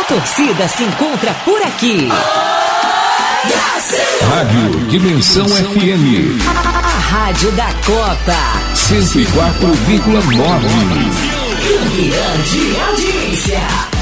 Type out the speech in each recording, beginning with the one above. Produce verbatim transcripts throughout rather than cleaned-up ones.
torcida se encontra por aqui. Rádio Dimensão F M. A rádio da Copa. cento e quatro vírgula nove. Grande audiência.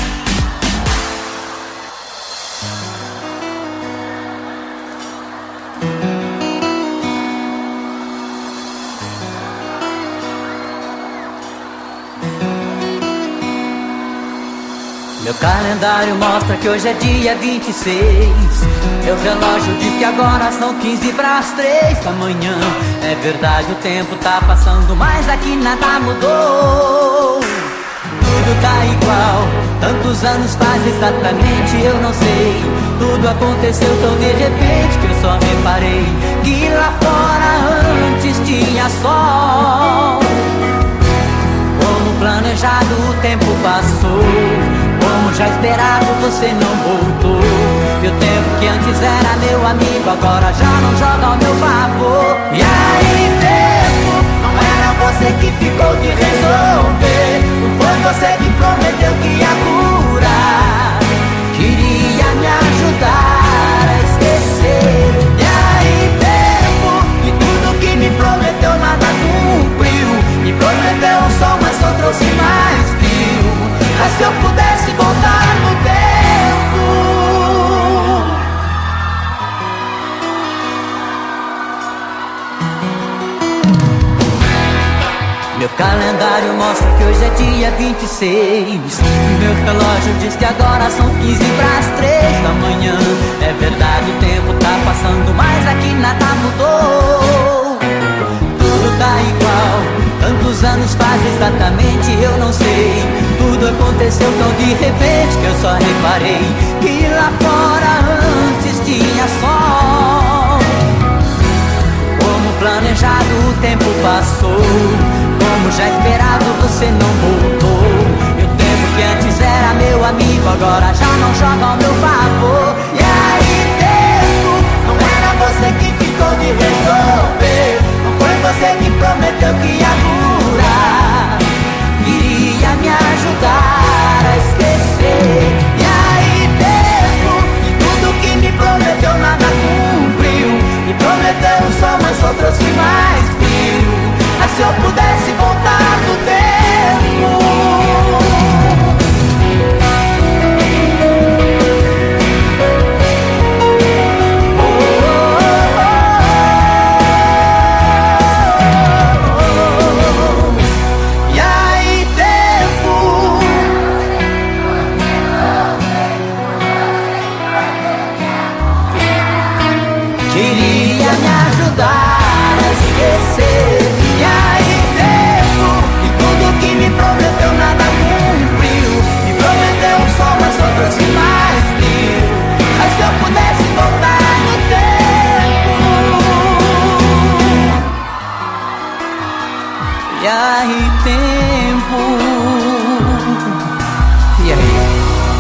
Meu calendário mostra que hoje é dia vinte e seis. Meu relógio diz que agora são quinze para as três da manhã. É verdade, o tempo tá passando, mas aqui nada mudou. Tudo tá igual, tantos anos faz exatamente, eu não sei. Tudo aconteceu tão de repente que eu só reparei que lá fora antes tinha sol. Como planejado o tempo passou, como já esperado você não voltou. E o tempo que antes era meu amigo agora já não joga ao meu favor. E aí tempo, não era você que ficou de resolver, não foi você que prometeu que ia curar, queria me ajudar a esquecer. E aí tempo, e tudo que me prometeu nada cumpriu. Me prometeu um sol, mas só trouxe mais frio. Mas se eu pudesse voltar no tempo, meu calendário mostra que hoje é dia vinte e seis. Meu relógio diz que agora são quinze para as três da manhã. É verdade, o tempo tá passando, mas aqui nada mudou. Tudo tá igual, tantos anos faz exatamente, eu não sei. Tudo aconteceu tão de repente que eu só reparei que lá fora antes tinha sol. Como planejado o tempo passou, como já esperado você não voltou. E o tempo que antes era meu amigo agora já não joga ao meu favor. E aí tempo, não era você que ficou de resolver, não foi você que prometeu que ia curar, queria me ajudar a esquecer. E aí tempo, e tudo que me prometeu nada cumpriu. Me prometeu um sol, mas só trouxe mais frio. Mas se eu pudesse voltar no tempo, queria me ajudar a esquecer. E aí tempo, e tudo que me prometeu nada cumpriu. Me prometeu um sol, mas só trouxe mais frio. Mas se eu pudesse voltar no tempo, e aí tempo, e aí?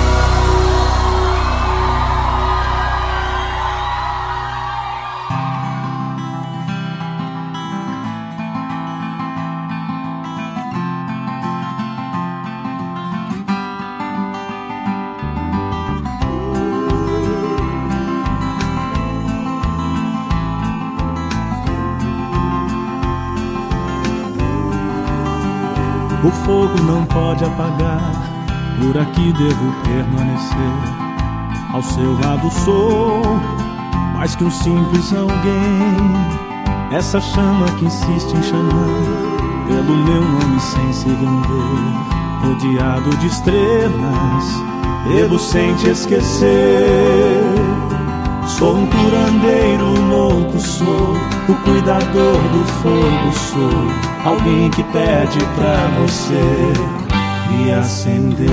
O fogo não pode apagar, por aqui devo permanecer. Ao seu lado sou mais que um simples alguém. Essa chama que insiste em chamar pelo meu nome sem se render. Rodeado de estrelas, devo sem te esquecer. Sou um curandeiro louco, sou o cuidador do fogo, sou alguém que pede pra você me acender.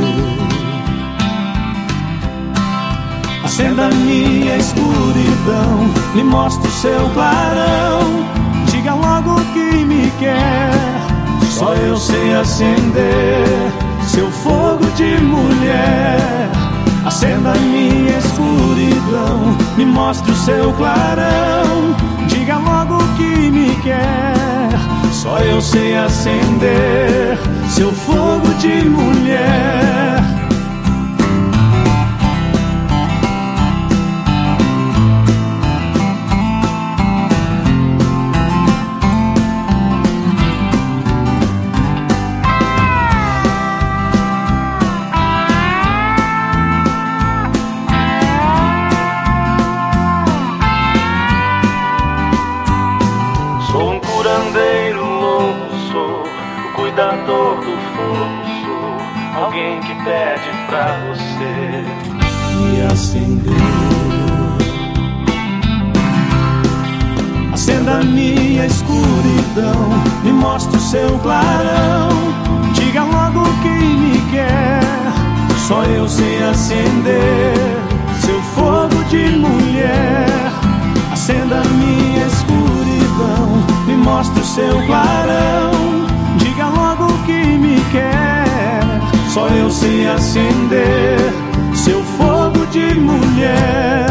Acenda minha escuridão, me mostra o seu clarão. Diga logo que me quer, só eu sei acender seu fogo de mulher. Acenda minha escuridão, me mostre o seu clarão. Diga logo que me quer, só eu sei acender seu fogo de mulher. alguém que pede pra você me acender. Acenda minha escuridão, me mostre o seu clarão. Diga logo quem me quer, só eu sei acender seu fogo de mulher. Acenda minha escuridão, me mostre o seu clarão. Diga logo quem me quer, só eu sei acender seu fogo de mulher.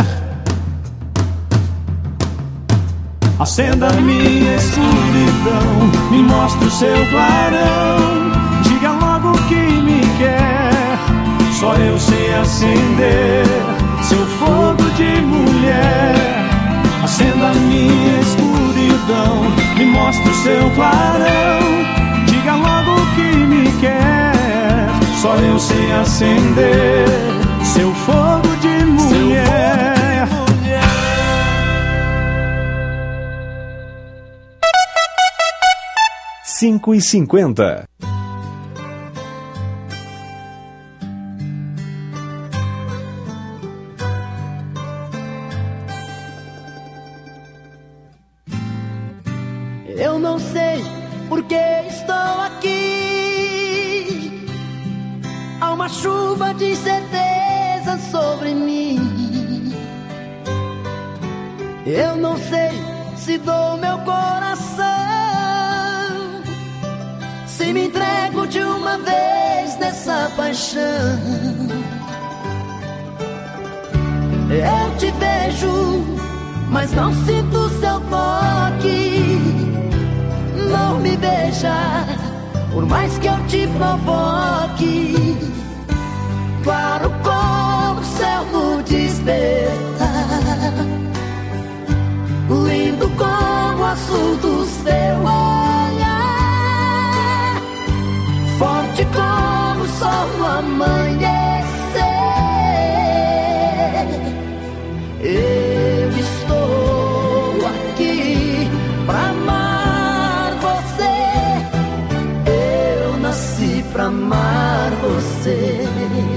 Acenda minha escuridão, me mostre o seu clarão. Diga logo quem me quer, só eu sei acender seu fogo de mulher. Acenda minha escuridão, me mostre o seu clarão. Diga logo quem me quer, só eu sei acender seu fogo de mulher. cinco e cinquenta. Eu não sei por que estou aqui. Há uma chuva de incerteza sobre mim. Eu não sei se dou meu coração, se me entrego de uma vez nessa paixão. Eu te vejo, mas não sinto seu toque. Não me beija, por mais que eu te provoque. Claro como o céu no despertar, lindo como o azul do seu olhar, forte como o sol no amanhecer. Eu estou aqui pra amar você. Eu nasci pra amar você.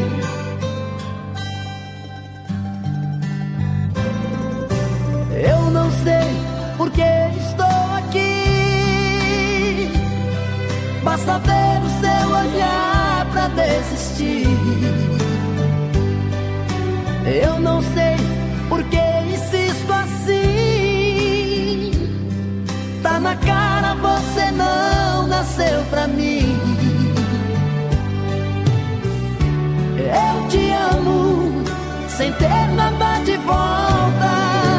Eu não sei por que estou aqui. Basta ver o seu olhar pra desistir. Eu não sei por que insisto assim. Tá na cara, você não nasceu pra mim. Eu te amo sem ter nada de volta.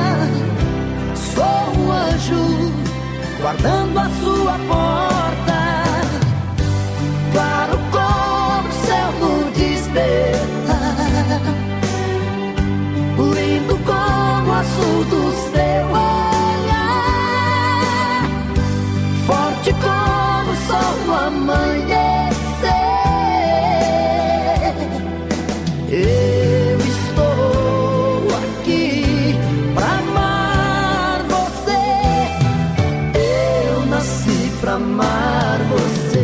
Sou um anjo guardando a sua porta. Claro como o céu no despertar, lindo como o azul do seu olhar, forte como o sol no amanhecer. Eu estou aqui pra amar você. Eu nasci pra amar você.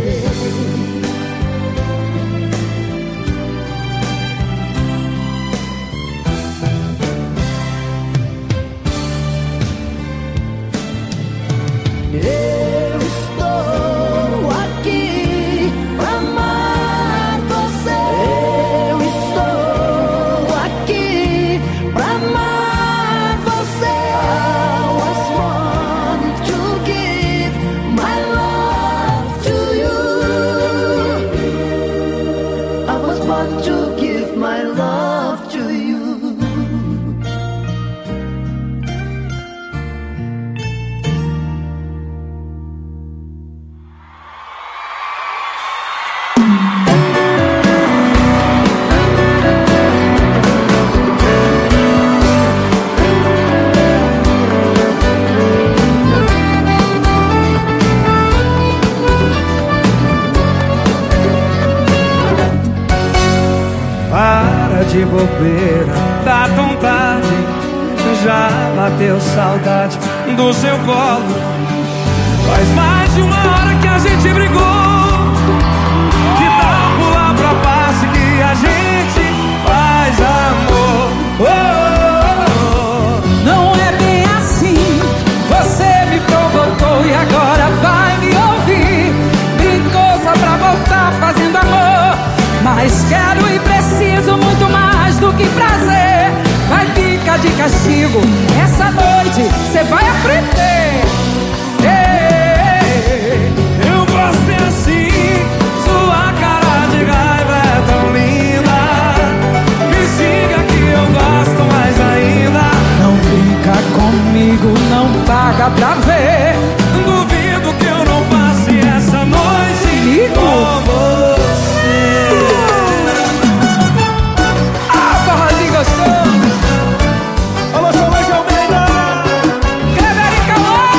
Eu estou aqui pra amar você. Eu estou aqui pra amar você. I was born to give my love to you. I was born to give my love to you. Para de bobeira, dá vontade. Já bateu saudade do seu colo. Faz mais de uma hora que a gente brigou. Que tal pular pra paz Mas quero e preciso muito mais do que prazer. Vai ficar de castigo, essa noite cê vai aprender. Ei, eu gosto é assim, sua cara de raiva é tão linda. Me siga que eu gosto mais ainda. Não brinca comigo, não paga pra ver. Duvido que eu não passe essa noite com você. Ah, forrozinho gostoso. Alô, Solange Almeida, Kleber e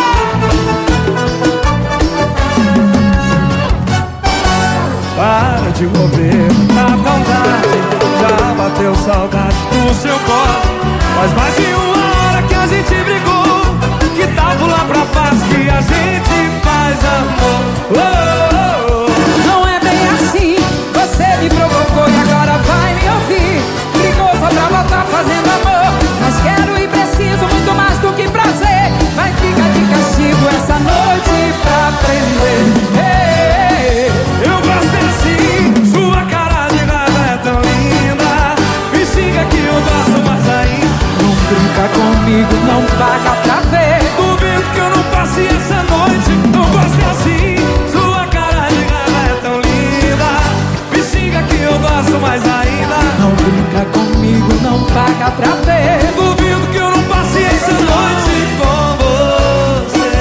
Cauã. Para de mover, tá tão tarde. Já bateu saudade do seu corpo. Faz mais de uma hora que a gente brigou. Que tal pular pra paz que a gente faz amor? Oh, oh, oh. Não é bem assim, você me provocou e agora vai me ouvir. Brigou só pra voltar fazendo amor. Mas quero e preciso muito mais do que prazer. Vai ficar de castigo essa noite pra aprender. Hey, eu gosto assim, sua cara de raiva é tão linda. Me xinga que eu gosto mais ainda. Não brinca comigo, não paga pra ver. Duvido que eu não passe essa noite. Não gosto assim, sua cara de raiva é tão linda. Me xinga que eu gosto mais ainda. Não brinca comigo, não paga pra ver. Duvido que eu não passe essa noite com você.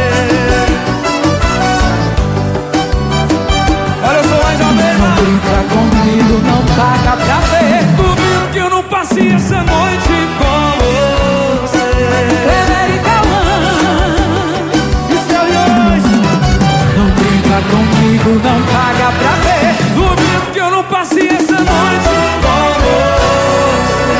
Olha, eu sou mais jovem. Não brinca comigo, não paga pra ver. Duvido que eu não passe essa noite com você. Kleber e Cauã, Estelhões. Não brinca comigo, não paga pra ver. Duvido que eu não passe essa noite com você.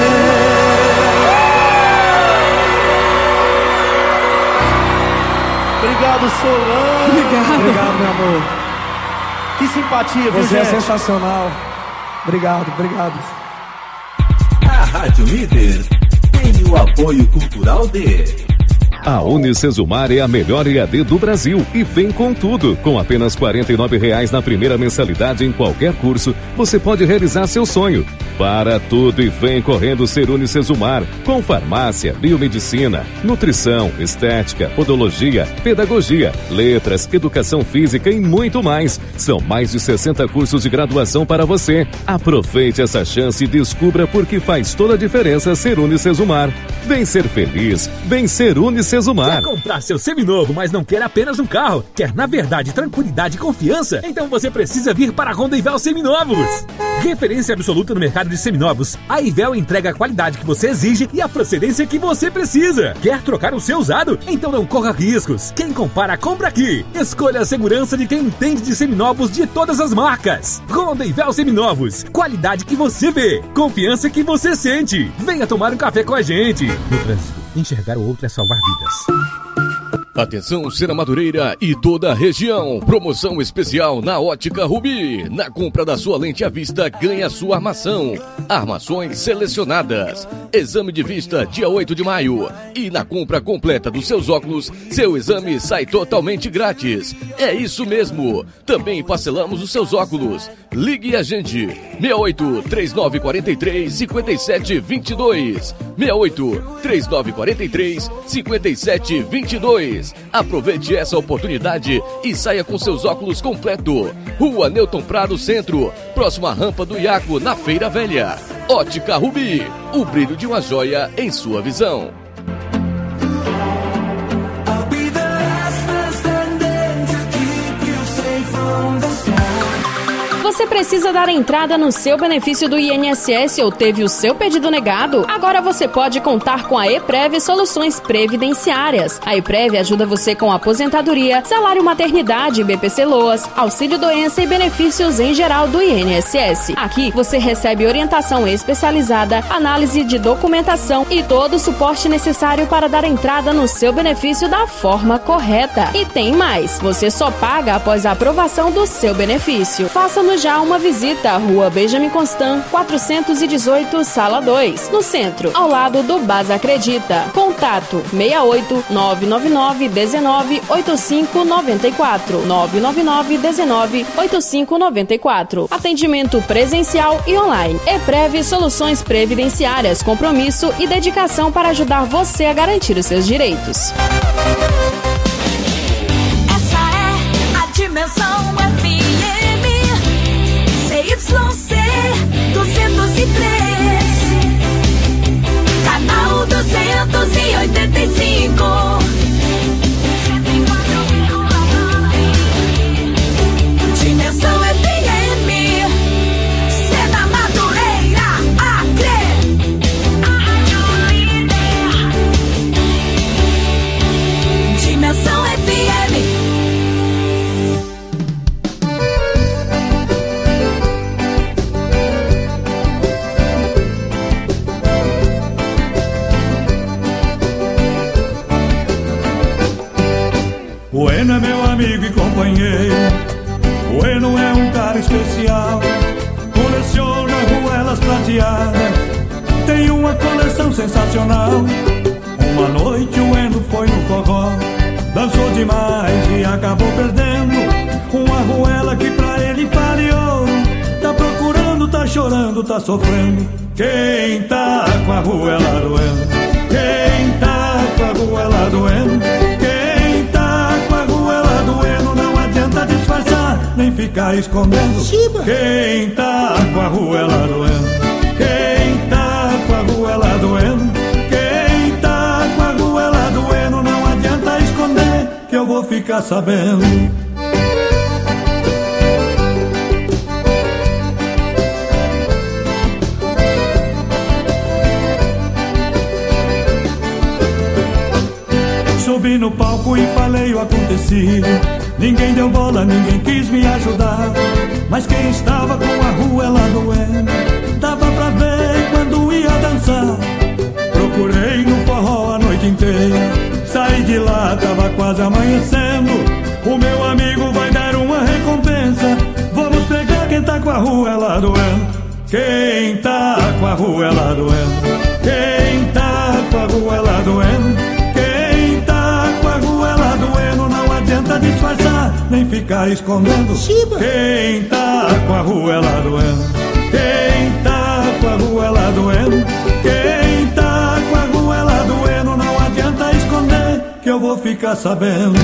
Obrigado, Solange. Obrigado. Obrigado, meu amor. Que simpatia, viu, Você é gente? sensacional. Obrigado, obrigado. A Rádio Líder tem o apoio cultural de... A Unicesumar é a melhor E A D do Brasil e vem com tudo. Com apenas quarenta e nove reais na primeira mensalidade em qualquer curso, você pode realizar seu sonho. Para tudo e vem correndo ser Unicesumar, com farmácia, biomedicina, nutrição, estética, podologia, pedagogia, letras, educação física e muito mais. São mais de sessenta cursos de graduação para você. Aproveite essa chance e descubra por que faz toda a diferença ser Unicesumar. Vem ser feliz, vem ser Unicesumar. Quer comprar seu seminovo, mas não quer apenas um carro? Quer, na verdade, tranquilidade e confiança? Então você precisa vir para a Honda Ivel Seminovos. Referência absoluta no mercado de seminovos, a Ivel entrega a qualidade que você exige e a procedência que você precisa. Quer trocar o seu usado? Então não corra riscos. Quem compara, compra aqui. Escolha a segurança de quem entende de seminovos de todas as marcas. Honda Ivel Seminovos. Qualidade que você vê. Confiança que você sente. Venha tomar um café com a gente. No trânsito, enxergar o outro é salvar vidas. Atenção, Serra Madureira e toda a região. Promoção especial na Ótica Rubi. Na compra da sua lente à vista, ganha sua armação. Armações selecionadas. Exame de vista dia oito de maio. E na compra completa dos seus óculos, seu exame sai totalmente grátis. É isso mesmo. Também parcelamos os seus óculos. Ligue a gente. seis oito três nove quatro três cinco sete dois dois. seis oito três nove quatro três cinco sete dois dois. Aproveite essa oportunidade e saia com seus óculos completo. Rua Newton Prado Centro, próxima à rampa do Iaco, na Feira Velha. Ótica Rubi, o brilho de uma joia em sua visão. Você precisa dar entrada no seu benefício do I N S S ou teve o seu pedido negado? Agora você pode contar com a EPREV Soluções Previdenciárias. A EPREV ajuda você com aposentadoria, salário maternidade, B P C Loas, auxílio doença e benefícios em geral do I N S S. Aqui você recebe orientação especializada, análise de documentação e todo o suporte necessário para dar entrada no seu benefício da forma correta. E tem mais, você só paga após a aprovação do seu benefício. Faça-nos já uma visita à Rua Benjamin Constant, quatrocentos e dezoito, Sala dois, no centro, ao lado do Basa Acredita. Contato seis oito nove nove nove um nove oito cinco nove quatro, nove nove nove um nove oito cinco nove quatro. Atendimento presencial e online. EPREV Soluções Previdenciárias, compromisso e dedicação para ajudar você a garantir os seus direitos. Essa é a Dimensão F M C Y C duzentos e três, canal duzentos e oitenta e cinco. Dimensão F M, Seda Madureira, Acre. Dimensão F M. O Eno é meu amigo e companheiro. O Eno é um cara especial. Coleciona ruelas prateadas. Tem uma coleção sensacional. Uma noite o Eno foi no forró, dançou demais e acabou perdendo uma ruela que pra ele vale ouro. Tá procurando, tá chorando, tá sofrendo. Quem tá com a ruela do Eno? Quem tá com a ruela do Eno? Quem tá com a ruela do Eno? Não adianta disfarçar, nem ficar escondendo. Chiba. Quem tá com a ruela do Eno? Quem tá com a ruela do Eno? Quem tá com a ruela do Eno? Não adianta esconder, que eu vou ficar sabendo. Subi no palco e falei o acontecido. Ninguém deu bola, ninguém quis me ajudar. Mas quem estava com a ruela do Eno dava pra ver quando ia dançar. Procurei no forró a noite inteira. Saí de lá, tava quase amanhecendo. O meu amigo vai dar uma recompensa. Vamos pegar quem tá com a ruela do Eno. Quem tá com a ruela do Eno? Quem tá com a ruela do Eno? Adianta disfarçar, nem ficar escondendo. Chiba. Quem tá com a ruela do Eno? Quem tá com a ruela do Eno? Quem tá com a ruela do Eno? Não adianta esconder, que eu vou ficar sabendo.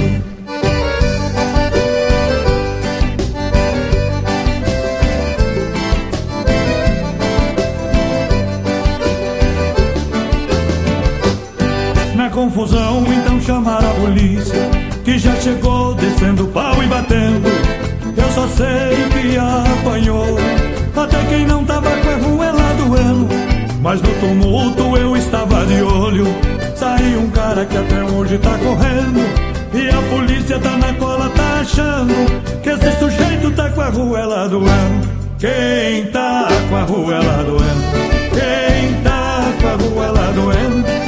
Na confusão, então chamaram a polícia, que já chegou descendo pau e batendo. Eu só sei que apanhou até quem não tava com a ruela do Eno. Mas no tumulto eu estava de olho. Saiu um cara que até hoje tá correndo. E a polícia tá na cola, tá achando que esse sujeito tá com a ruela do Eno. Quem tá com a ruela do Eno? Quem tá com a ruela do Eno?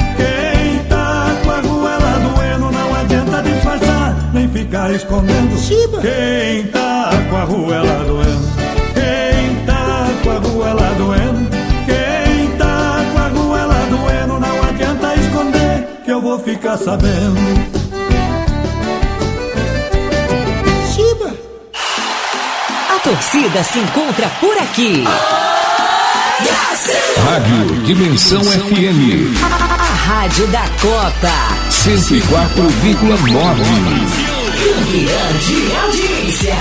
Nem ficar escondendo. Chiba. Quem tá com a ruela do Eno? Quem tá com a ruela do Eno? Quem tá com a ruela do Eno? Não adianta esconder, que eu vou ficar sabendo. Chiba. A torcida se encontra por aqui. Rádio Dimensão F M. A rádio da Copa. cento e quatro vírgula nove. Grande audiência.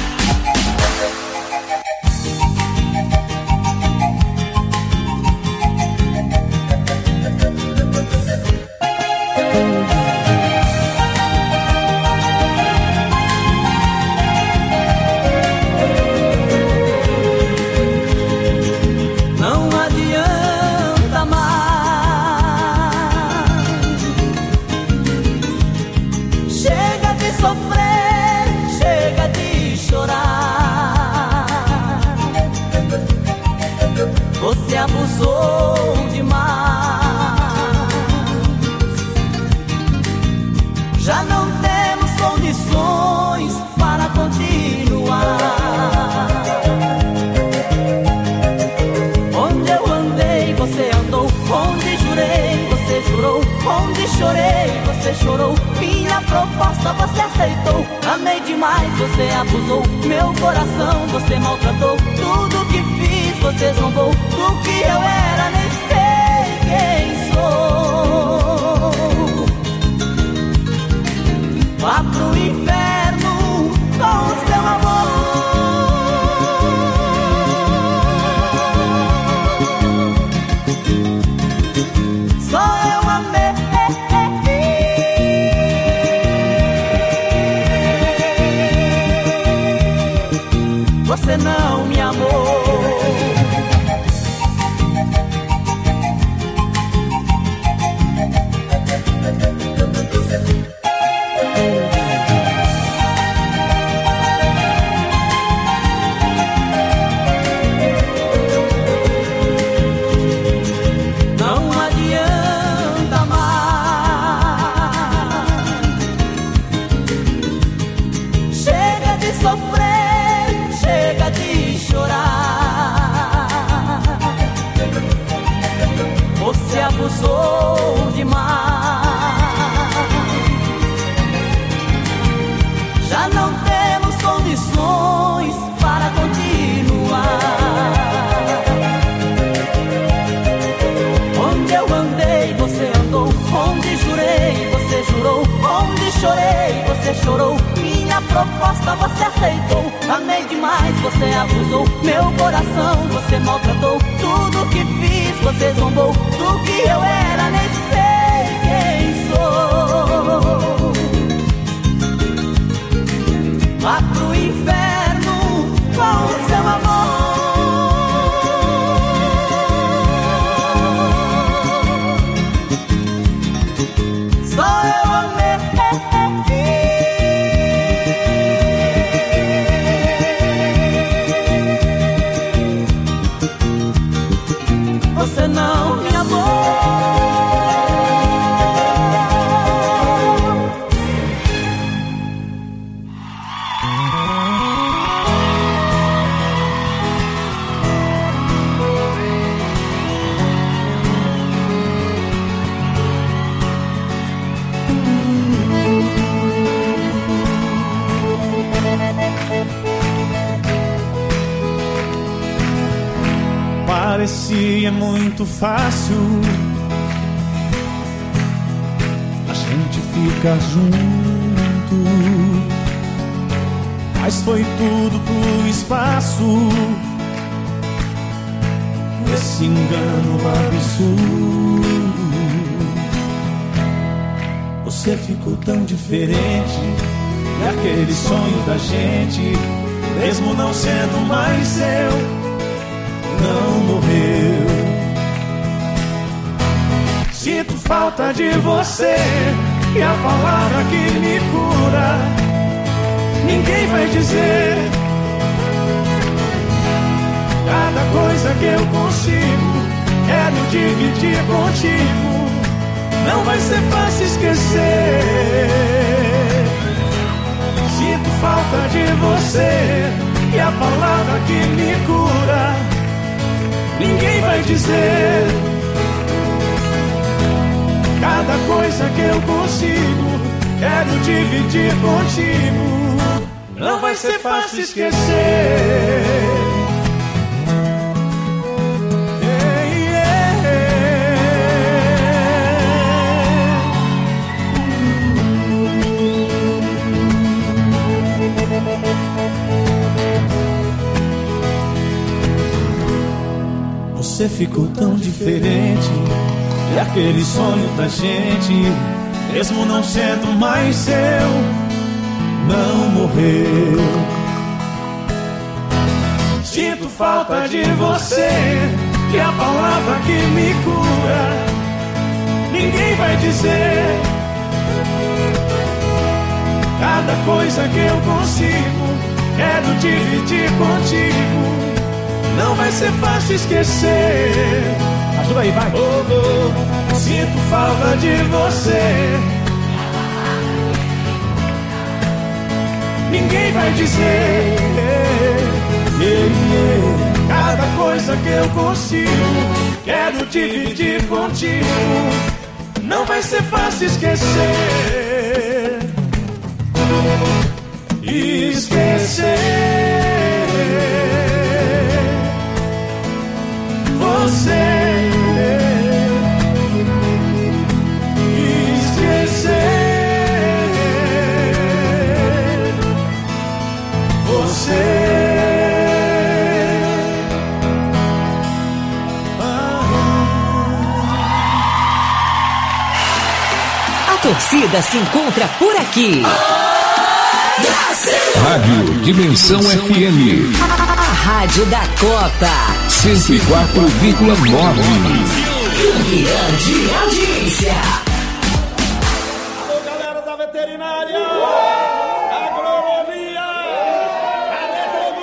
Abusou demais. Já não temos condições para continuar. demais, você abusou meu coração, você maltratou tudo que fiz, você zombou do que eu era, nem sei quem sou. Vá pro inferno com o seu amor. Só eu amei. Você não me amou. Não adianta mais. Chega de sofrer, chega de chorar. Você abusou demais. Já não temos condições para continuar. Onde eu andei, você andou. Onde jurei, você jurou. Onde chorei, você chorou. Minha proposta você aceitou. Amei demais, você abusou meu coração, você maltratou tudo que fiz, você zombou do que eu era, nem sei quem sou. Vá pro inferno com o seu amor. Só eu amei. Você não me amou. Parecia muito fácil a gente ficar junto, mas foi tudo pro espaço, esse engano absurdo. Você ficou tão diferente daquele sonho da gente, mesmo não sendo mais seu. Não morreu. Sinto falta de você, e a palavra que me cura ninguém vai dizer. Cada coisa que eu consigo quero dividir contigo. Não vai ser fácil esquecer. Sinto falta de você, e a palavra que me cura ninguém vai dizer. Cada coisa que eu consigo quero dividir contigo. Não vai ser fácil esquecer. Hey, yeah. Você ficou tão diferente e aquele sonho da gente, mesmo não sendo mais seu, não morreu. Sinto falta de você, e a palavra que me cura ninguém vai dizer. Cada coisa que eu consigo quero dividir contigo. Não vai ser fácil esquecer. Ajuda aí, vai. Oh, oh, sinto falta de você. Ninguém vai dizer. Yeah, yeah. Cada coisa que eu consigo quero dividir contigo. Não vai ser fácil esquecer. esquecer você. A torcida se encontra por aqui. Rádio Dimensão F M. A rádio da Copa. cento e quatro vírgula nove. Campeã de audiência. Alô, galera da veterinária. Agronomia. Cadê todo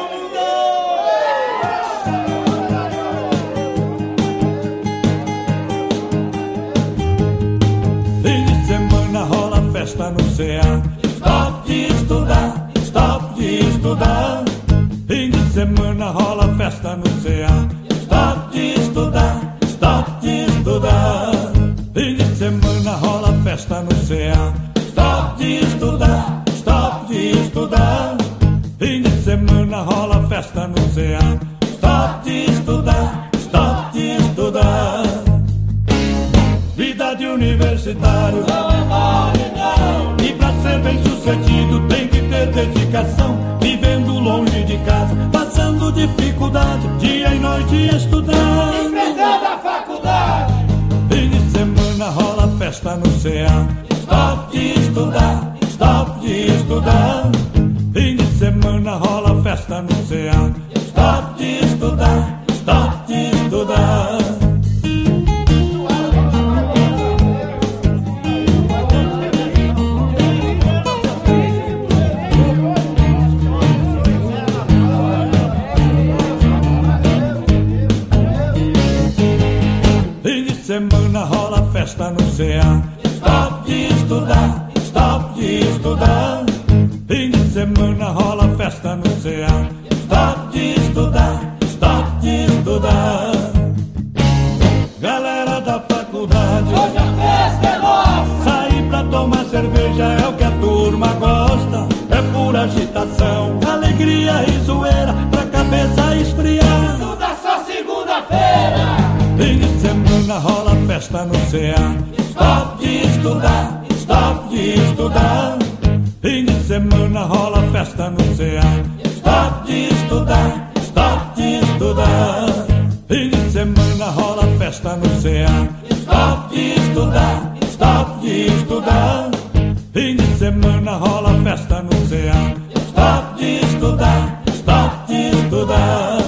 mundo? Fim de semana rola festa no C A. Stop de estudar, stop de estudar. Fim de semana rola festa no C A. Stop de estudar, stop de estudar. Fim de semana rola festa no C A. Stop de estudar, stop de estudar. Fim de semana rola festa no C A. Stop de estudar, stop de estudar. Vida de universitário não é mole, não. E pra ser bem sucedido tem que ter dedicação. Vivendo longe de casa, passando dificuldade, dia e noite estudando, enfrentando a faculdade. Fim de semana rola festa no C A. Stop de estudar, stop de estudar. Fim de semana rola festa no C A. Stop de estudar, stop de estudar. Semana rola festa no C A. Stop de estudar, stop de estudar. Fim de semana rola festa no C A. Stop de estudar, stop de estudar. Galera da faculdade, hoje a festa é nossa. Sair pra tomar cerveja é o que a turma gosta. É pura agitação, alegria e zoeira pra cabeça esfriar. Estuda só segunda-feira. Fim de semana rola festa no C A. Stop de estudar, stop de estudar. Fim de semana rola festa no C A. Stop de estudar, stop de estudar. Fim de semana rola festa no C A. Stop de estudar, stop de estudar. Fim de semana rola festa no C A. Stop de estudar, stop de estudar.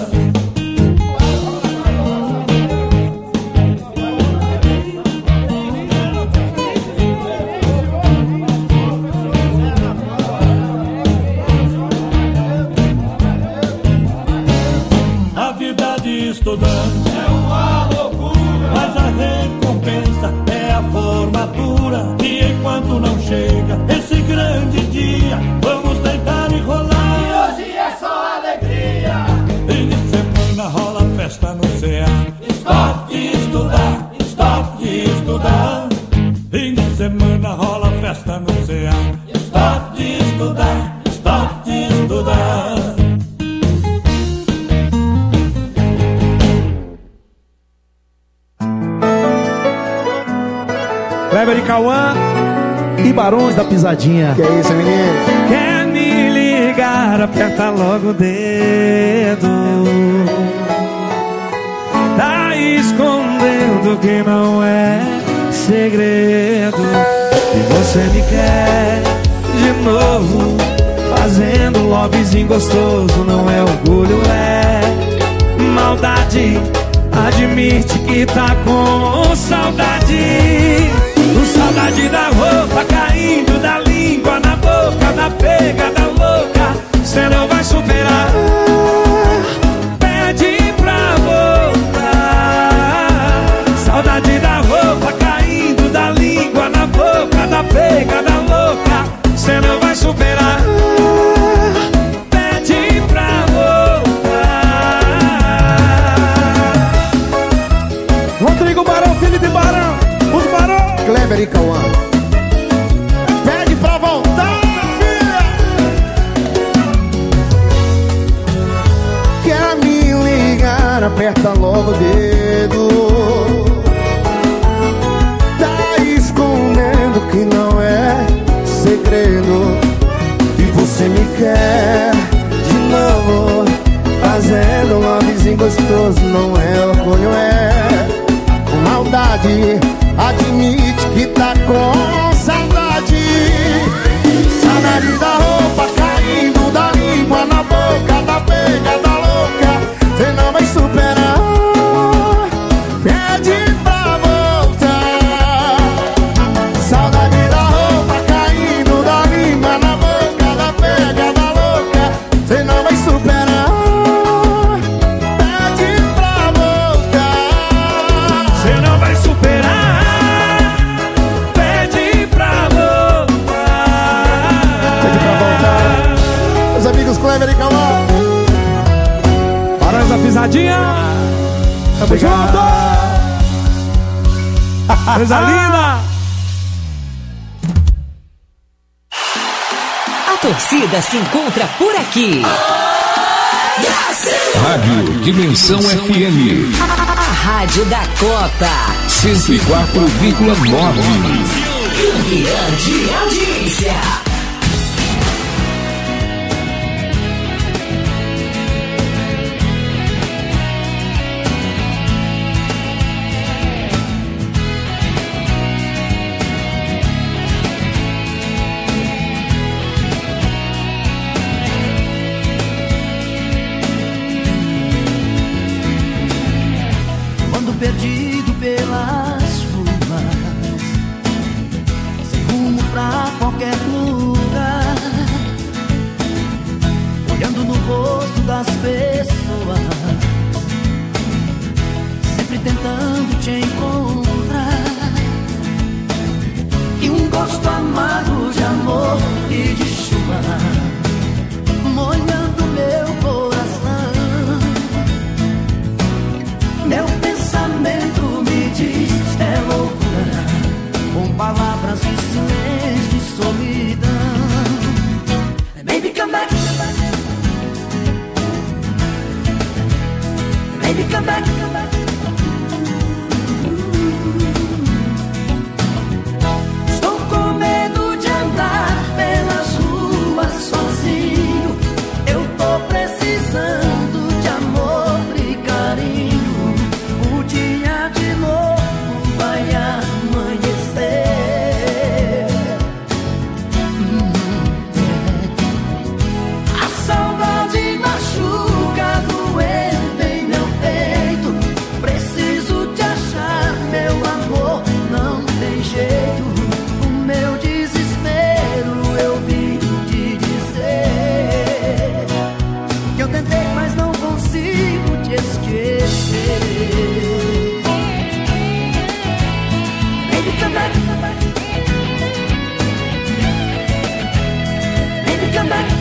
Estudante é uma loucura, mas a recompensa é a formatura. E enquanto não chega esse grande dia, vamos tentar enrolar. E hoje é só alegria. Fim de semana rola festa no C A. Stop de estudar, stop de estudar. Fim de semana rola festa no C A. Stop de estudar, stop de estudar. Kleber e Cauã e Barões da Pisadinha. Que é isso, menino? Quer me ligar, aperta logo o dedo. Tá escondendo que não é segredo. E você me quer de novo, fazendo lobbyzinho gostoso. Não é orgulho, é maldade. Admite que tá com saudade. Com saudade da roupa caindo da língua na boca, da pegada louca. Cê não vai superar. Pede pra voltar. Saudade da roupa caindo da língua na boca, da pegada louca. Cê não vai superar. Pede pra voltar. Rodrigo Barão, Felipe Barão, os Barão, Kleber e Cauã. Pede pra voltar, filha. aperta logo o dedo. Tá escondendo que não é segredo. E você me quer de novo, fazendo um lovezinho gostoso. Não é orgulho, é maldade. Admite que tá com saudade. Saudade da roupa caindo, da língua na boca, da pegada louca. Cê não vai superar. Pede pra voltar. Saudade da roupa caindo, da língua na boca, da pegada louca. Cê não vai superar. Pede pra voltar. Cê não vai superar. Pede pra voltar. Pede pra voltar. Meus amigos Clever e Calma. Barões da Pisadinha. Tamo junto. Coisa linda. A torcida se encontra por aqui. Rádio Dimensão F M. A rádio da Copa. cento e quatro vírgula nove. Campeã de audiência. Perdido pelas ruas, sem rumo pra qualquer lugar, olhando no rosto das pessoas, sempre tentando te encontrar. E um gosto amargo de amor e de chuva molhando meu coração. Meu pensamento me diz é loucura, com palavras de silêncio e solidão. Baby, come back. Baby, come back. Estou com medo de andar pelas ruas sozinho. Eu tô precisando de amor e carinho. O dia de novo vai amanhecer. A saudade machuca, doendo em meu peito. Preciso te achar, meu amor, não tem jeito. O meu desespero eu vim te dizer que eu tentei, mas não consigo te esquecer. Baby, come back. Baby, come back.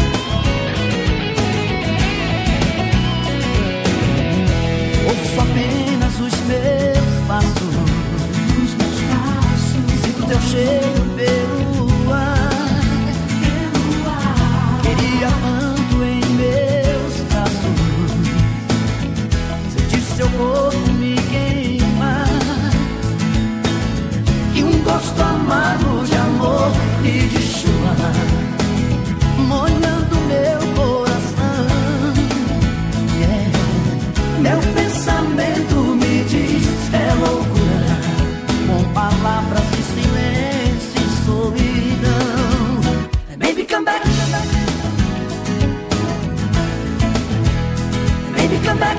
Ouço apenas os meus passos, os meus passos. Sinto teu cheiro pelo ar, pelo ar. Queria tanto em meus braços, sentir seu corpo me queimar. E um gosto amargo de amor e de chuva molhando meu coração. Yeah. Meu pensamento me diz é loucura, com palavras de silêncio e solidão. Baby, come back. Baby, come back.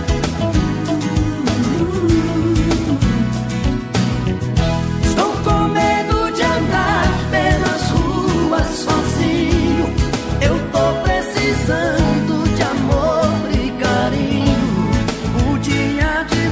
Estou com medo de andar pelas ruas sozinho. Eu tô precisando de amor e carinho. O dia de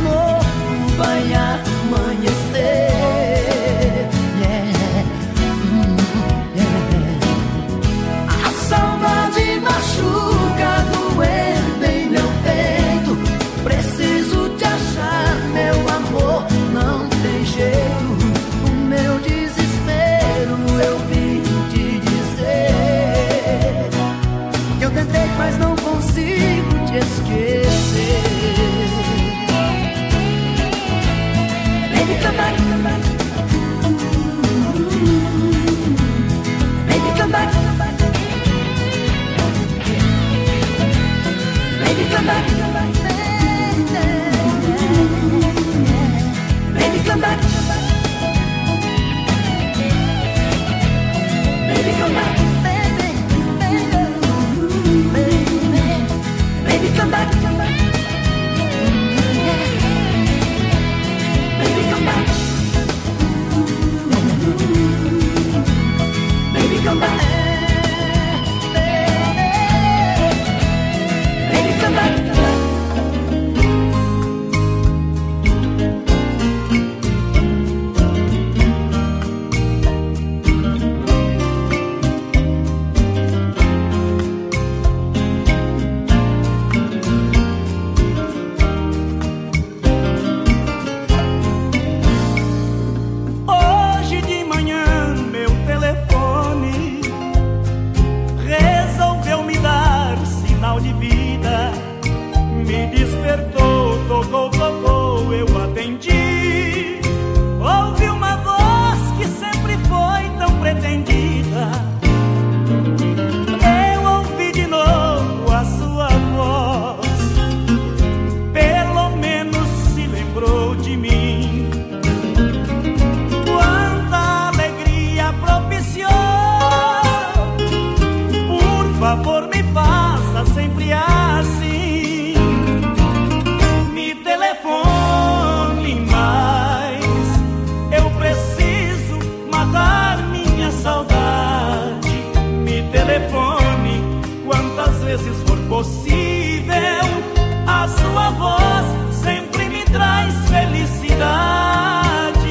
telefone quantas vezes for possível. A sua voz sempre me traz felicidade.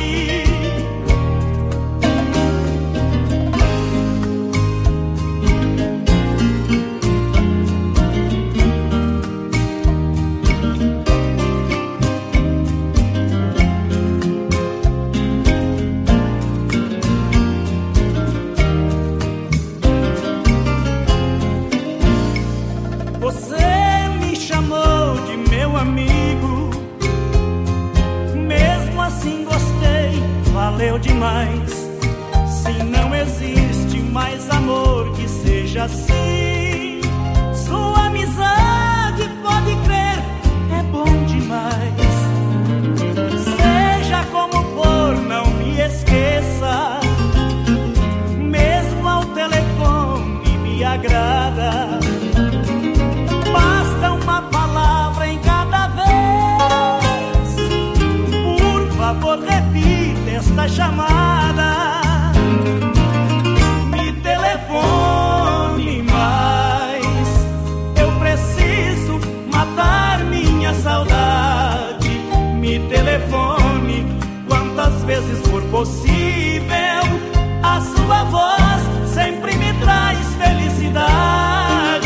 Valeu demais. Se não existe mais amor que seja assim, sua amizade, pode crer, é bom demais. Seja como for, não me esqueça. Mesmo ao telefone me agrada. Basta uma palavra em cada vez. Por favor, repita esta chamada. Me telefone mais. Eu preciso matar minha saudade. Me telefone quantas vezes for possível. A sua voz sempre me traz felicidade.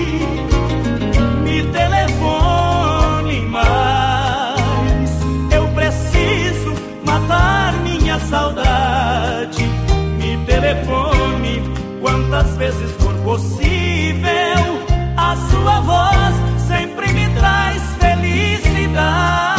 Me telefone mais. Eu preciso matar minha saudade. Me telefone quantas vezes for possível. A sua voz sempre me traz felicidade.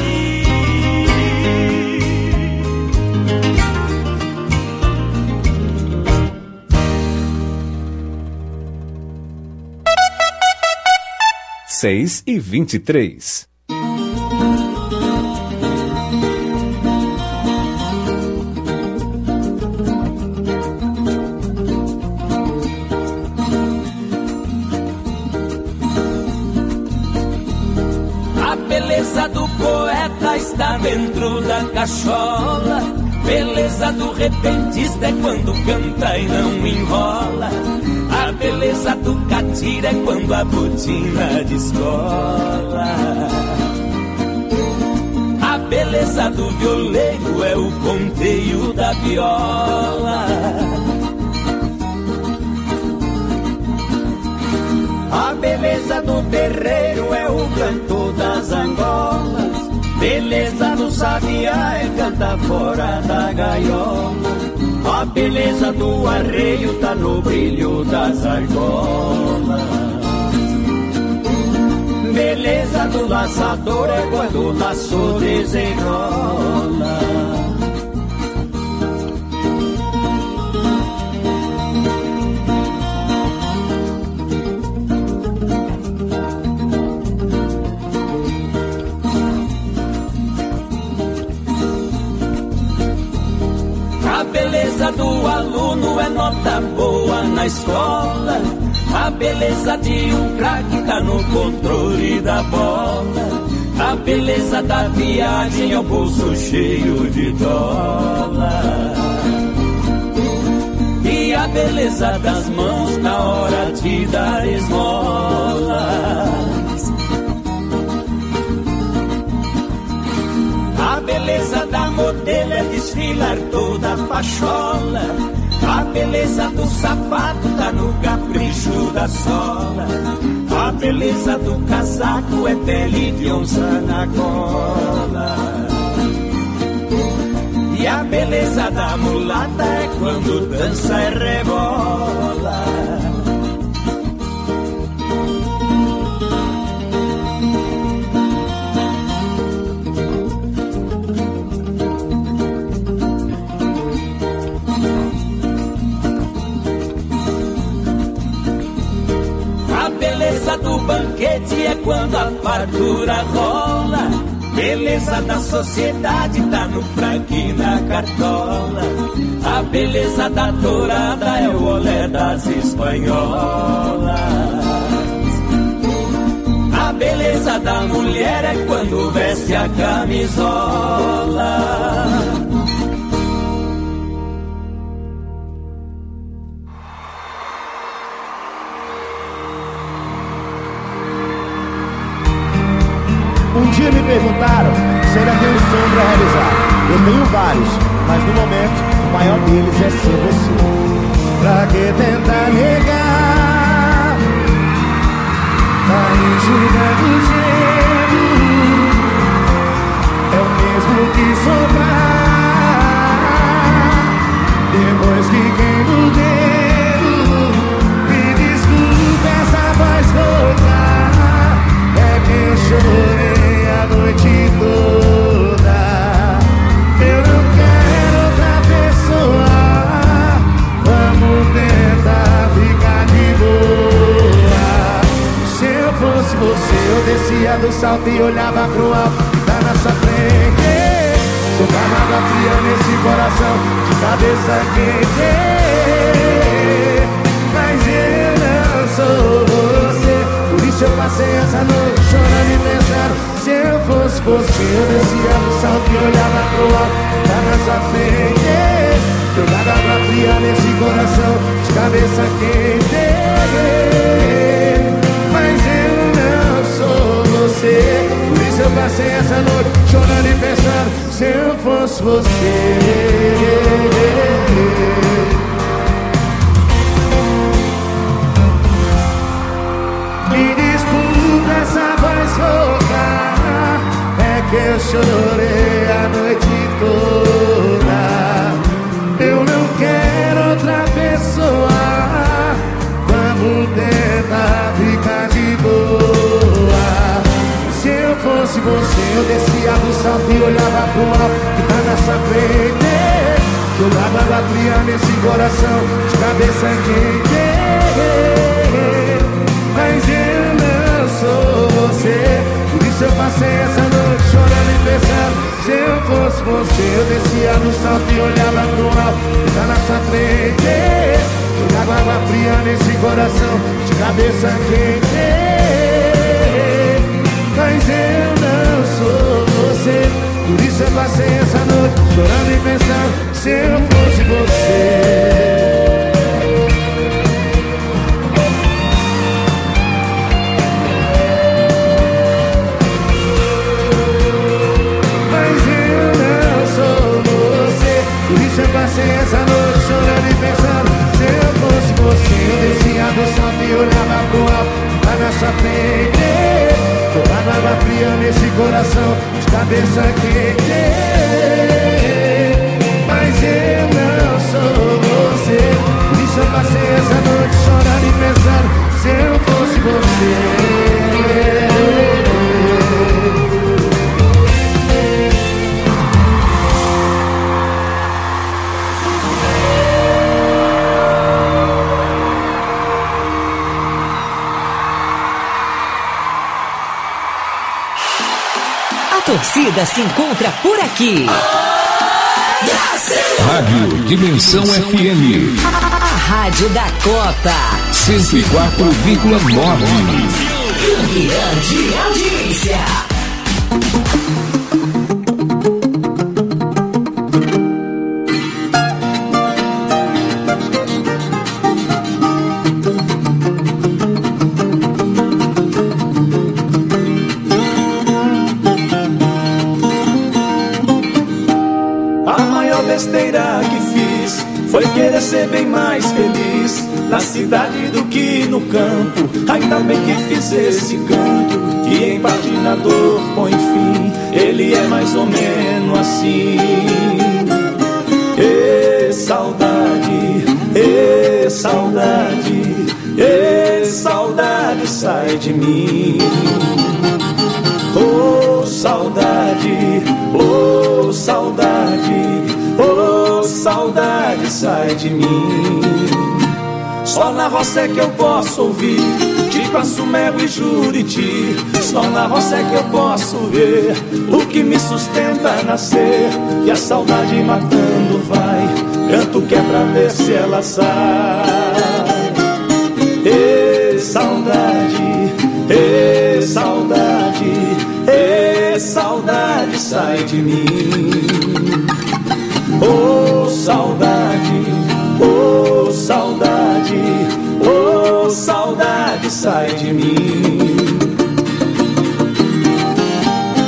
Seis e vinte e três. A beleza do poeta está dentro da cachola. Beleza do repentista é quando canta e não enrola. A beleza do catira é quando a botina descola. A beleza do violeiro é o ponteio da viola. A beleza do terreiro é o canto das angolas. Beleza do sabiá é cantar fora da gaiola. A beleza do arreio tá no brilho das argolas. Beleza do laçador é quando o laço desenrola. A beleza do aluno é nota boa na escola. A beleza de um craque tá no controle da bola. A beleza da viagem é o bolso cheio de dólar. E a beleza das mãos na hora de dar esmolas. A beleza da modelo é desfilar toda a pachola. A beleza do sapato tá no capricho da sola. A beleza do casaco é pele de onça na cola. E a beleza da mulata é quando dança e rebola. A beleza do banquete é quando a fartura rola. Beleza da sociedade tá no frango e na cartola. A beleza da dourada é o olé das espanholas. A beleza da mulher é quando veste a camisola. Um dia me perguntaram se ainda tenho um sonho pra realizar. Eu tenho vários, mas no momento o maior deles é ser você. Pra que tentar negar? Tá enxugando o gelo, é o mesmo que sobrar. Depois que queima o dedo, me desculpa essa voz rouca. É que eu chorei a noite toda. Eu não quero outra pessoa. Vamos tentar ficar de boa. Se eu fosse você, eu descia do salto e olhava pro alto que tá na sua frente. Jogava água fria nesse coração, de cabeça quente. Mas eu não sou você, por isso eu passei essa noite chorando e pensando. Se eu fosse você, eu descia do salto e olhava pro alto que tá na sua frente. Jogada água fria nesse coração, de cabeça quente. Mas eu não sou você, por isso eu passei essa noite chorando e pensando. Se eu fosse você, me desculpa essa voz rouca. É que eu chorei a noite toda. Eu não quero outra pessoa. Vamos tentar ficar de boa. Se eu fosse você, eu descia do salto e olhava pro alto que tá na sua frente. Jogava água fria nesse coração, de cabeça quente. Mas eu não sou você, por isso eu passei essa noite chorando e pensando. Se eu fosse você, eu descia no salto e olhava pro alto que tá na sua frente. Jogava água fria nesse coração, de cabeça quente. Mas eu não sou você, por isso eu passei essa noite chorando e pensando. Se eu fosse você, eu passei essa noite chorando e pensando. Se eu fosse você, eu descia do salto e olhava pro alto lá na sua frente. Jogava água fria nesse coração, de cabeça quente. Mas eu não sou você, por isso eu passei essa noite chorando e pensando. Se eu fosse você, A torcida se encontra por aqui. Rádio Dimensão F M. A rádio da Copa. cento e quatro vírgula nove. Grande audiência. Besteira que fiz foi querer ser bem mais feliz na cidade do que no campo. Ainda bem que fiz esse canto que em patinador põe fim. Ele é mais ou menos assim. Ê, saudade, ê, saudade, ê, saudade, sai de mim. Oh, saudade, oh, saudade, oh, saudade, sai de mim. Só na roça é que eu posso ouvir de Passumego e Juriti. Só na roça é que eu posso ver o que me sustenta a nascer. E a saudade matando vai, canto que é pra ver se ela sai. Ê, saudade, ê, saudade, ê, saudade, sai de mim. Oh, saudade, oh, saudade, oh, saudade, sai de mim.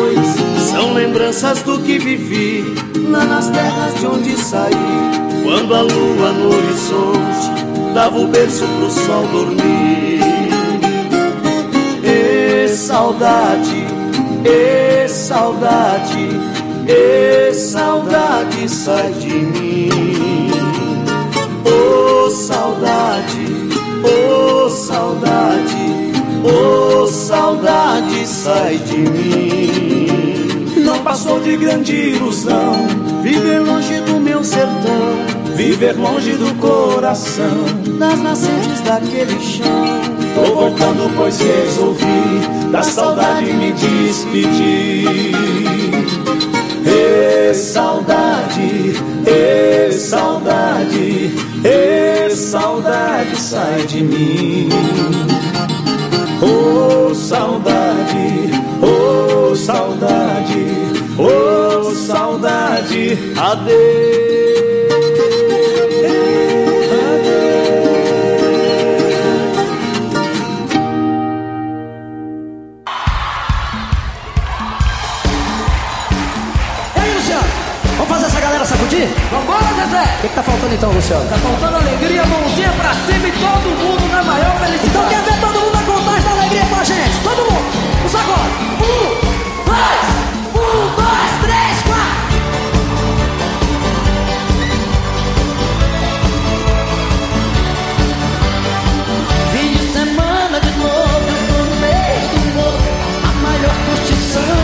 depois são lembranças do que vivi lá nas terras de onde saí. Quando a lua no horizonte dava o berço pro sol dormir. E saudade, e saudade, e saudade sai de mim. Oh saudade, oh saudade, oh saudade sai de mim. Não passou de grande ilusão viver longe do meu sertão, viver longe do coração, das nascentes daquele chão. Tô voltando pois resolvi da saudade me despedir. E saudade, e saudade, e saudade sai de mim. Oh saudade, oh saudade, oh saudade, adeus. Vambora, Zezé! O que, que tá faltando então, Luciano? Tá faltando alegria, mãozinha pra cima e todo mundo na maior felicidade. Então quer ver todo mundo a contagem da alegria com a gente? Todo mundo! O sacode! Um, dois, um, dois, três, quatro! Fim de semana de novo, eu tô no meio do novo, a maior curtição.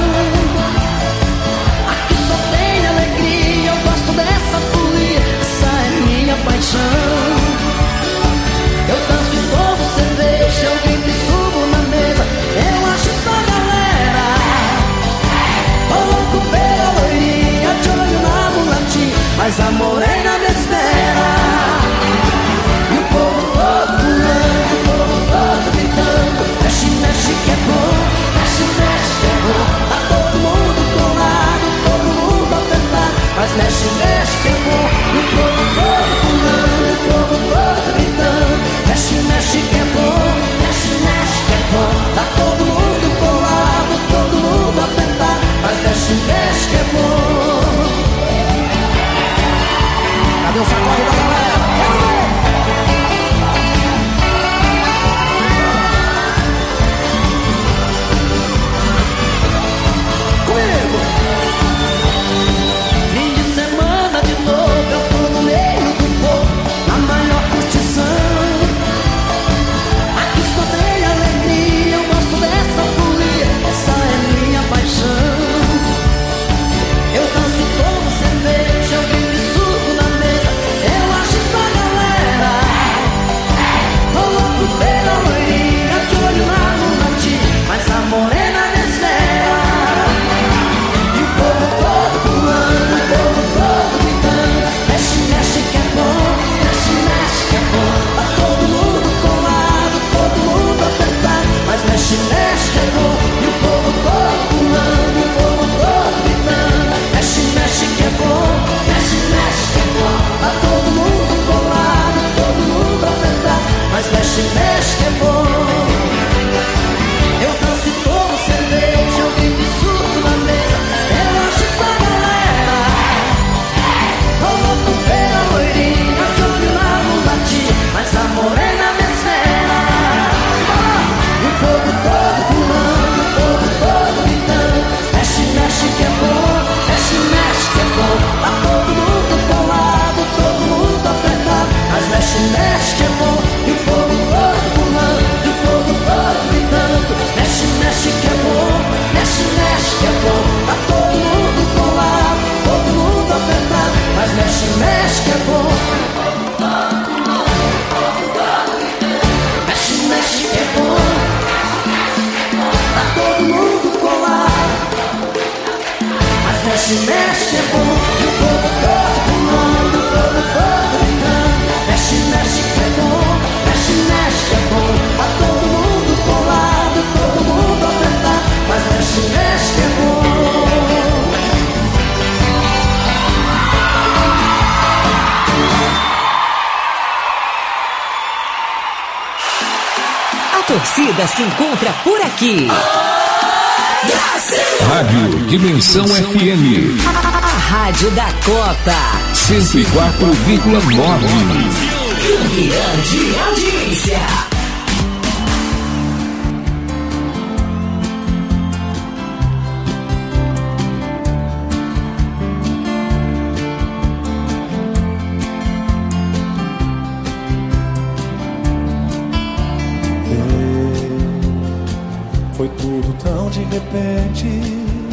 Aqui só tem alegria, eu gosto dessa folia, essa é minha paixão. Eu danço de novo cerveja, eu grito e subo na mesa, eu agito a galera. Ô louco pela loirinha, de olho na mulatinha, mas a morena me espera. E o povo todo pulando, o povo todo gritando, mexe, mexe que é bom, mexe, mexe que é bom. Tá todo mundo colado, todo mundo apertado, mas mexe, mexe que é bom. E o povo todo pulando, o povo todo gritando, mexe, mexe que é bom, mexe, mexe que é bom. Tá todo mundo colado, todo mundo apertado, mas mexe, mexe que é bom. Cadê o sacode da galera? Comigo! Fim de semana de novo, eu tô no meio do povo, na maior curtição. Aqui só tem alegria, eu gosto dessa folia, essa é minha paixão. Eu danço como cerveja, eu grito e subo na mesa, eu agito a galera. Tô louco pela loirinha, de olho na mulatinha, mas a morena me espera. E o povo todo pulando, o povo todo gritando, mexe, mexe que é bom, mexe, mexe que é bom. Tá todo mundo colado, todo mundo apertado, mas mexe, mexe que é bom. E o povo todo pulando, o povo todo gritando, mexe, mexe que é bom, mexe, mexe que é bom. Tá todo mundo colado, todo mundo apertado, mas mexe, mexe que é bom. Eu danço e tomo cerveja, eu grito e subo na mesa, eu agito a galera. Tô louco pela loirinha, de olho na mulatinha, mas a morena me espera. E o povo todo pulando, o povo todo gritando, mexe, mexe que é bom, mexe, mexe que é bom. Tá todo mundo colado, todo mundo apertado, mas mexe, mexe que é bom. E o povo todo pulando, e o povo todo gritando, mexe, mexe que é bom, mexe, mexe que é bom. Tá todo mundo colado, todo mundo apertado, mas mexe, mexe que é bom. Mexe, mexe que é bom. Tá todo mundo colado, mas mexe, mexe que é bom. E o povo todo pulando, o povo todo gritando, mexe, mexe que é bom, mexe, mexe que é bom. Tá todo mundo colado, todo mundo apertado, mas mexe, mexe que é bom. A torcida se encontra por aqui. Brasil! Rádio Dimensão F M. A rádio da Copa. cento e quatro vírgula nove. Grande audiência. Foi tudo tão de repente,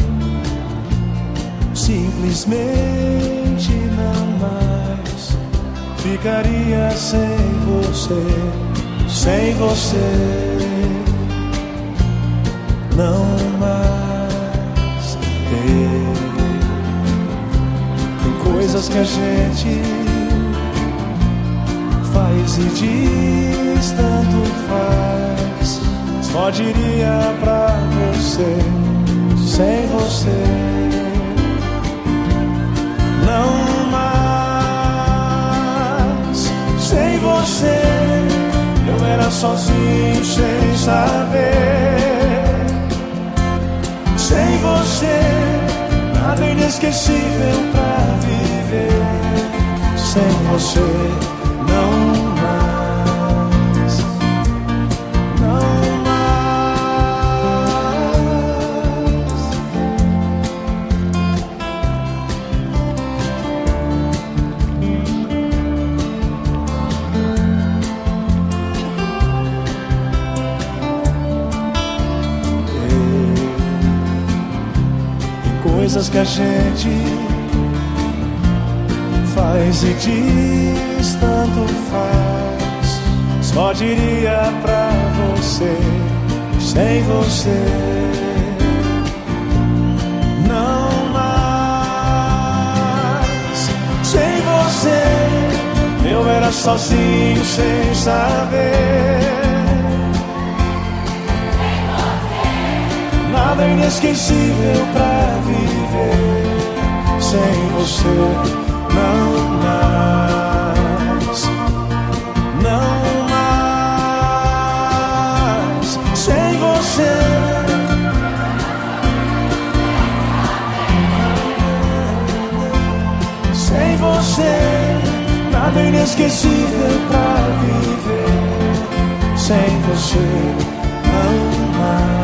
simplesmente não mais ficaria sem você, sem você, não mais. Ei, tem coisas que a gente faz e diz, tanto faz. Só diria pra você, sem você, não mais. Sem você, eu era sozinho sem saber. Sem você, nada inesquecível pra viver. Sem você, não mais, não coisas que a gente faz e diz, tanto faz. Só diria pra você, sem você, não mais. Sem você, eu era sozinho sem saber. Nada inesquecível pra viver. Sem você, não mais, não mais. Sem você, sem você, nada inesquecível pra viver. Sem você, não mais.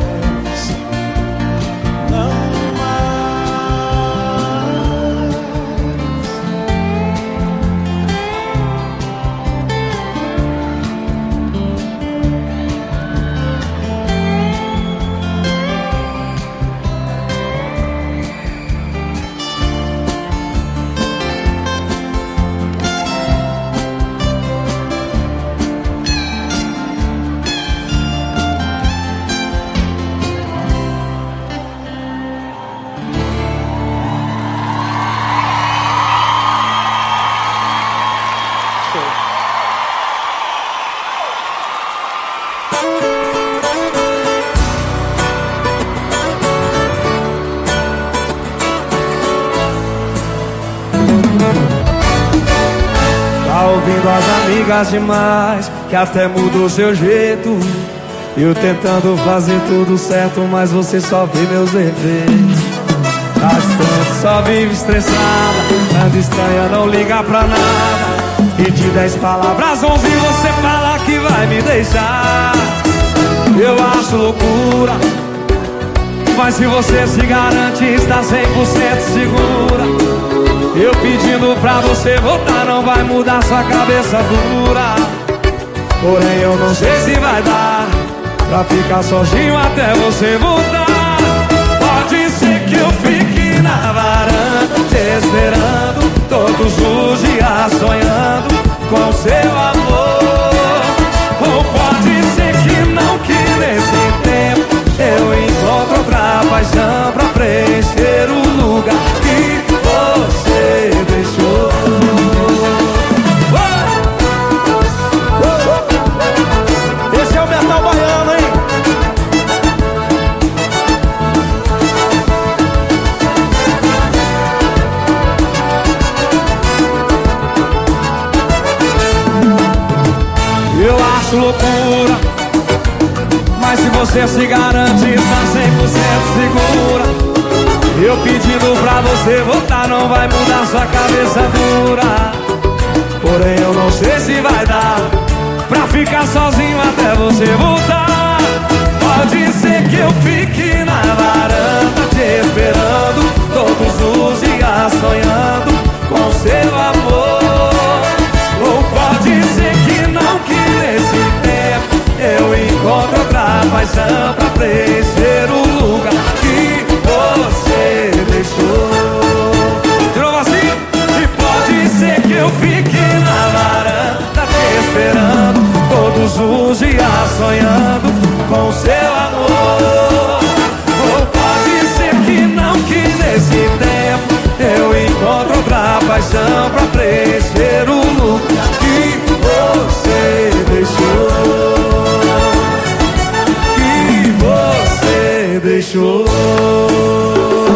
Demais, que até mudou seu jeito. Eu tentando fazer tudo certo, mas você só vê meus defeitos. Bastante, só vive estressada, anda estranha, não liga pra nada. E de dez palavras, onze você fala que vai me deixar. Eu acho loucura, mas se você se garante, está cem por cento segura. Eu pedindo pra você voltar, não vai mudar sua cabeça dura. Porém eu não sei se vai dar pra ficar sozinho até você voltar. Pode ser que eu fique na varanda te esperando todos os dias, sonhando com seu amor. Ou pode ser que não, que nesse tempo eu encontro outra paixão pra preencher o lugar que você deixou. Esse é o metal baiano, hein? Eu acho loucura, mas se você se garante tá cem por cento segura. Eu pedindo pra você voltar não vai mudar sua cabeça dura. Porém eu não sei se vai dar pra ficar sozinho até você voltar. Pode ser que eu fique na varanda te esperando todos os dias sonhando com seu amor. Ou pode ser que não, que nesse tempo eu encontro outra paixão pra play.